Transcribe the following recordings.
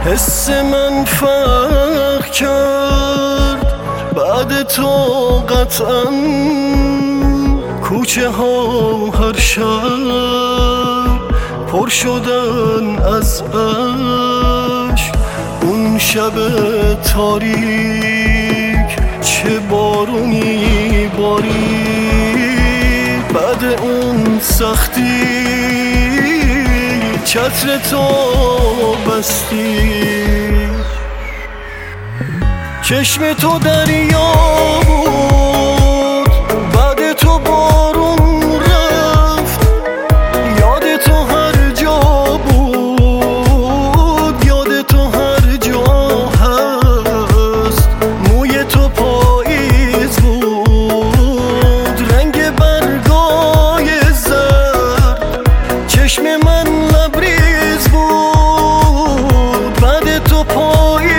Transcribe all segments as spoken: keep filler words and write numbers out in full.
حس من فرق کرد بعد تو قطعا، کوچه ها هر شب پر شدن از عشق. اون شب تاریک چه بارونی بارید، بعد اون سختی چتر تو بستی. چشم تو دریا بود بعد تو بارون رفت، یاد تو هر جا بود، یاد تو هر جا هست. موی تو پاییز بود، رنگ برگای زرد. چشم من لبریز بود بعد تو پاییز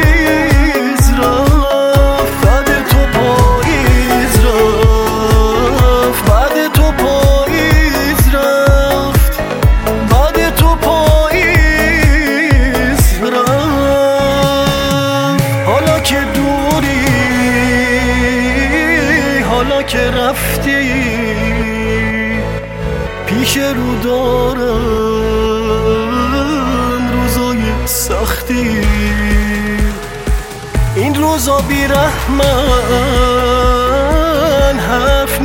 رفت، بعد تو پاییز رفت، بعد تو پاییز رفت، بعد تو پاییز رفت. حالا که دوری، حالا که رفتی، پیش رو دارم روزای سختی. این روزا بیرحمن حرف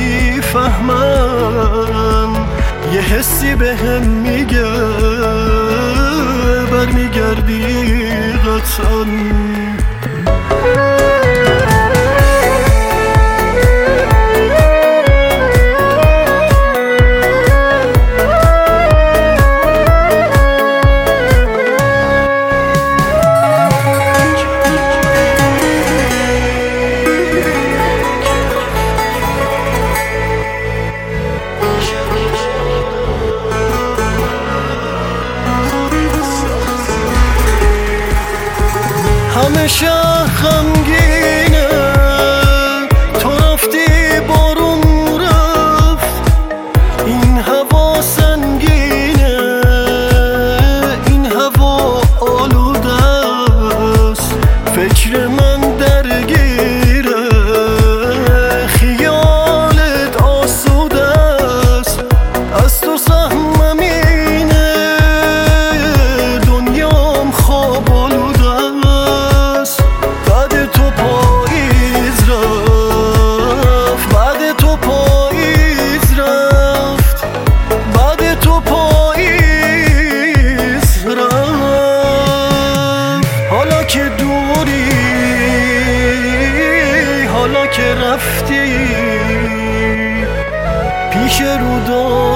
نمیفهمن، یه حسی به هم میگه برمیگردی قطعا. همه شهر غمگینه، تو رفتی بارون رفت. این هوا سنگینه، این هوا آلوده است. فکر من درگیره، خیالت آسوده است. از تو سهمم اینه، دنیام خواب آلوده. حالا که رفتی، پیش رو دارم